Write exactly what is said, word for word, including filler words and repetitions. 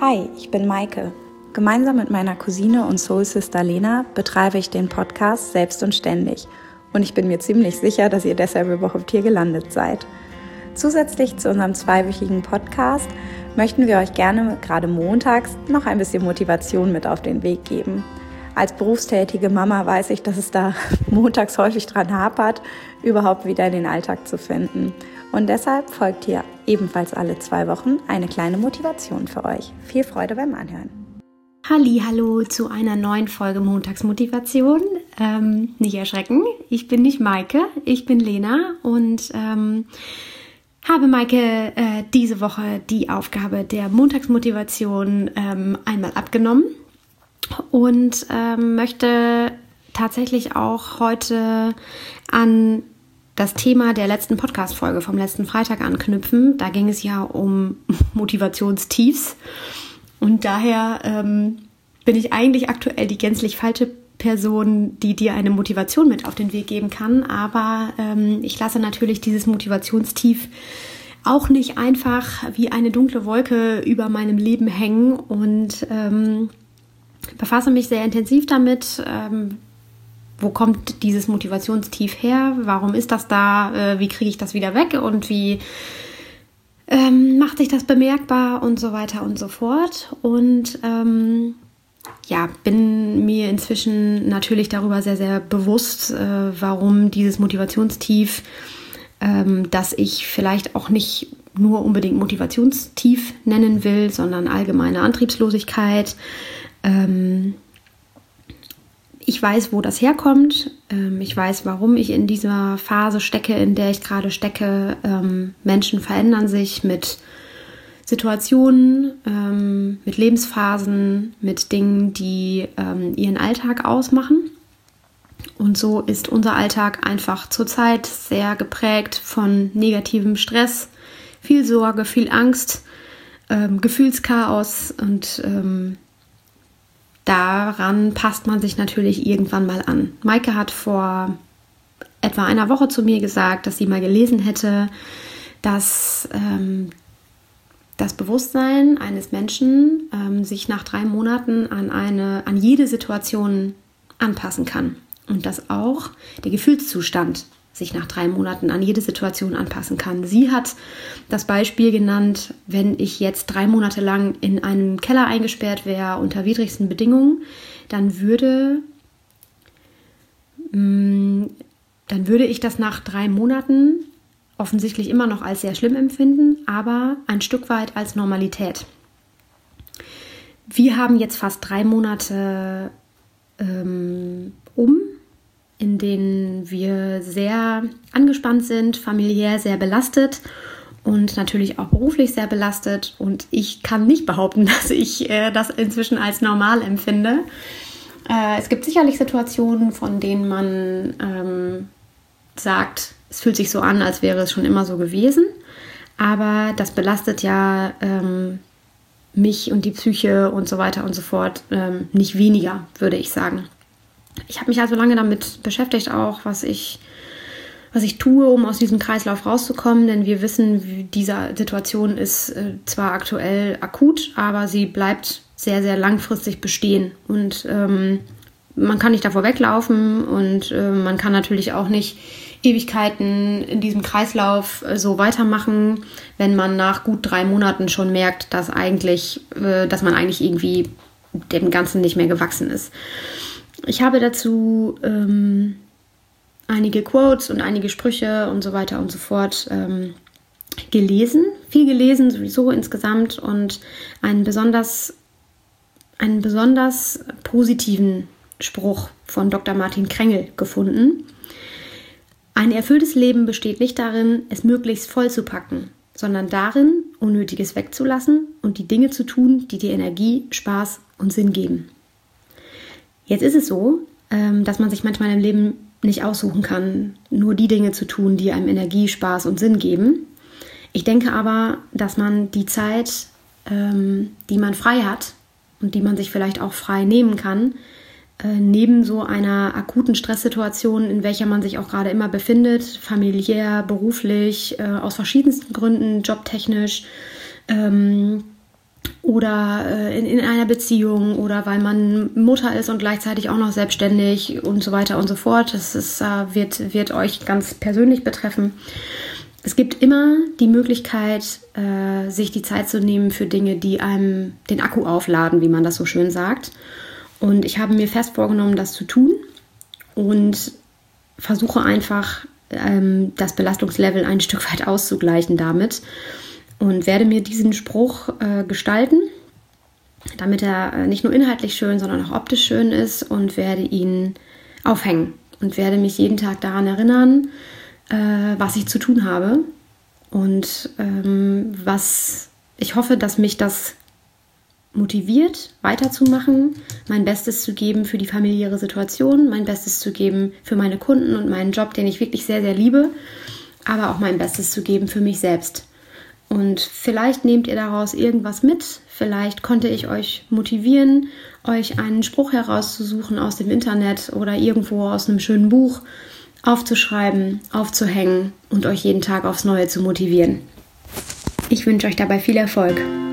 Hi, ich bin Maike. Gemeinsam mit meiner Cousine und Soul Sister Lena betreibe ich den Podcast Selbst und Ständig. Und ich bin mir ziemlich sicher, dass ihr deshalb überhaupt hier gelandet seid. Zusätzlich zu unserem zweiwöchigen Podcast möchten wir euch gerne gerade montags noch ein bisschen Motivation mit auf den Weg geben. Als berufstätige Mama weiß ich, dass es da montags häufig dran hapert, überhaupt wieder in den Alltag zu finden. Und deshalb folgt hier ebenfalls alle zwei Wochen eine kleine Motivation für euch. Viel Freude beim Anhören. Hallihallo zu einer neuen Folge Montagsmotivation. Ähm, nicht erschrecken, ich bin nicht Maike, ich bin Lena und ähm, habe Maike äh, diese Woche die Aufgabe der Montagsmotivation ähm, einmal abgenommen und ähm, möchte tatsächlich auch heute an das Thema der letzten Podcast-Folge vom letzten Freitag anknüpfen. Da ging es ja um Motivationstiefs und daher ähm, bin ich eigentlich aktuell die gänzlich falsche Person, die dir eine Motivation mit auf den Weg geben kann. Aber ähm, ich lasse natürlich dieses Motivationstief auch nicht einfach wie eine dunkle Wolke über meinem Leben hängen und ähm, befasse mich sehr intensiv damit. Ähm, Wo kommt dieses Motivationstief her? Warum ist das da? Äh, wie kriege ich das wieder weg? Und wie ähm, macht sich das bemerkbar? Und so weiter und so fort. Und ähm, ja, bin mir inzwischen natürlich darüber sehr, sehr bewusst, äh, warum dieses Motivationstief, ähm, das ich vielleicht auch nicht nur unbedingt Motivationstief nennen will, sondern allgemeine Antriebslosigkeit, ähm, Ich weiß, wo das herkommt. Ich weiß, warum ich in dieser Phase stecke, in der ich gerade stecke. Menschen verändern sich mit Situationen, mit Lebensphasen, mit Dingen, die ihren Alltag ausmachen. Und so ist unser Alltag einfach zurzeit sehr geprägt von negativem Stress, viel Sorge, viel Angst, Gefühlschaos und daran passt man sich natürlich irgendwann mal an. Maike hat vor etwa einer Woche zu mir gesagt, dass sie mal gelesen hätte, dass ähm, das Bewusstsein eines Menschen ähm, sich nach drei Monaten an, eine, an jede Situation anpassen kann. Und dass auch der Gefühlszustand sich nach drei Monaten an jede Situation anpassen kann. Sie hat das Beispiel genannt, wenn ich jetzt drei Monate lang in einen Keller eingesperrt wäre unter widrigsten Bedingungen, dann würde, mh, dann würde ich das nach drei Monaten offensichtlich immer noch als sehr schlimm empfinden, aber ein Stück weit als Normalität. Wir haben jetzt fast drei Monate ähm, um, in denen wir sehr angespannt sind, familiär sehr belastet und natürlich auch beruflich sehr belastet. Und ich kann nicht behaupten, dass ich äh, das inzwischen als normal empfinde. Äh, es gibt sicherlich Situationen, von denen man ähm, sagt, es fühlt sich so an, als wäre es schon immer so gewesen. Aber das belastet ja ähm, mich und die Psyche und so weiter und so fort ähm, nicht weniger, würde ich sagen. Ich habe mich also lange damit beschäftigt auch, was ich, was ich tue, um aus diesem Kreislauf rauszukommen. Denn wir wissen, wie diese Situation ist äh, zwar aktuell akut, aber sie bleibt sehr, sehr langfristig bestehen. Und ähm, man kann nicht davor weglaufen und äh, man kann natürlich auch nicht Ewigkeiten in diesem Kreislauf äh, so weitermachen, wenn man nach gut drei Monaten schon merkt, dass, eigentlich, äh, dass man eigentlich irgendwie dem Ganzen nicht mehr gewachsen ist. Ich habe dazu ähm, einige Quotes und einige Sprüche und so weiter und so fort ähm, gelesen. Viel gelesen sowieso insgesamt und einen besonders, einen besonders positiven Spruch von Doktor Martin Krengel gefunden. Ein erfülltes Leben besteht nicht darin, es möglichst voll zu packen, sondern darin, Unnötiges wegzulassen und die Dinge zu tun, die dir Energie, Spaß und Sinn geben. Jetzt ist es so, dass man sich manchmal im Leben nicht aussuchen kann, nur die Dinge zu tun, die einem Energie, Spaß und Sinn geben. Ich denke aber, dass man die Zeit, die man frei hat und die man sich vielleicht auch frei nehmen kann, neben so einer akuten Stresssituation, in welcher man sich auch gerade immer befindet, familiär, beruflich, aus verschiedensten Gründen, jobtechnisch, oder äh, in, in einer Beziehung oder weil man Mutter ist und gleichzeitig auch noch selbstständig und so weiter und so fort. Das ist, äh, wird, wird euch ganz persönlich betreffen. Es gibt immer die Möglichkeit, äh, sich die Zeit zu nehmen für Dinge, die einem den Akku aufladen, wie man das so schön sagt. Und ich habe mir fest vorgenommen, das zu tun und versuche einfach, ähm, das Belastungslevel ein Stück weit auszugleichen damit und werde mir diesen Spruch äh, gestalten, damit er äh, nicht nur inhaltlich schön, sondern auch optisch schön ist, und werde ihn aufhängen und werde mich jeden Tag daran erinnern, was ich zu tun habe und ähm, was ich hoffe, dass mich das motiviert, weiterzumachen, mein Bestes zu geben für die familiäre Situation, mein Bestes zu geben für meine Kunden und meinen Job, den ich wirklich sehr, sehr liebe, aber auch mein Bestes zu geben für mich selbst. Und vielleicht nehmt ihr daraus irgendwas mit, vielleicht konnte ich euch motivieren, euch einen Spruch herauszusuchen aus dem Internet oder irgendwo aus einem schönen Buch, aufzuschreiben, aufzuhängen und euch jeden Tag aufs Neue zu motivieren. Ich wünsche euch dabei viel Erfolg.